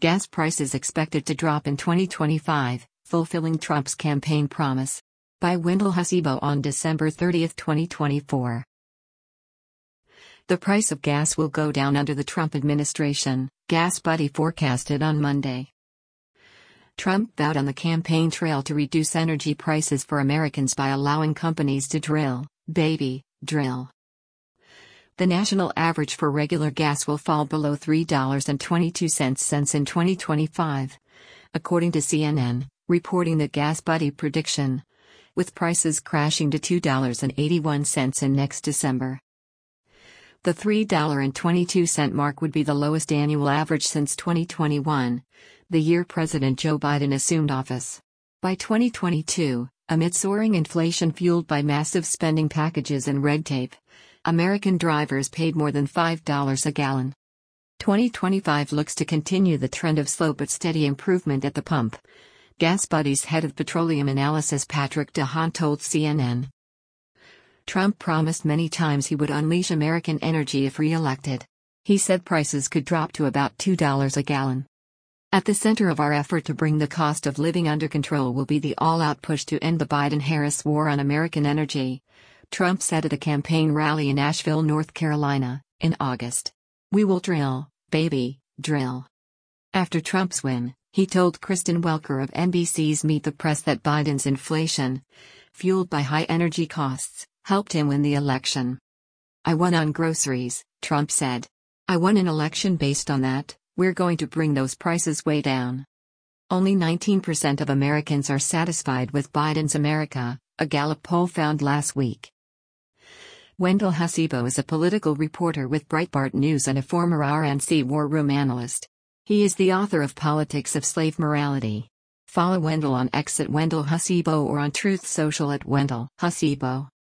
Gas prices expected to drop in 2025, fulfilling Trump's campaign promise. By Wendell Hasibo on December 30, 2024. The price of gas will go down under the Trump administration, GasBuddy forecasted on Monday. Trump vowed on the campaign trail to reduce energy prices for Americans by allowing companies to drill. The national average for regular gas will fall below $3.22 in 2025, according to CNN, reporting the GasBuddy prediction, with prices crashing to $2.81 in next December. The $3.22 mark would be the lowest annual average since 2021, the year President Joe Biden assumed office. By 2022, amid soaring inflation fueled by massive spending packages and red tape, American drivers paid more than $5 a gallon. 2025 looks to continue the trend of slow but steady improvement at the pump, GasBuddy's head of petroleum analysis Patrick DeHaan told CNN. Trump promised many times he would unleash American energy if re-elected. He said prices could drop to about $2 a gallon. At the center of our effort to bring the cost of living under control will be the all-out push to end the Biden-Harris war on American energy, Trump said at a campaign rally in Asheville, North Carolina, in August. We will drill, baby, drill. After Trump's win, he told Kristen Welker of NBC's Meet the Press that Biden's inflation, fueled by high energy costs, helped him win the election. I won on groceries, Trump said. I won an election based on that. We're going to bring those prices way down. Only 19% of Americans are satisfied with Biden's America, a Gallup poll found last week. Wendell Hasibo is a political reporter with Breitbart News and a former RNC war room analyst. He is the author of Politics of Slave Morality. Follow Wendell on X at Wendell Hasibo or on Truth Social at Wendell Hasibo.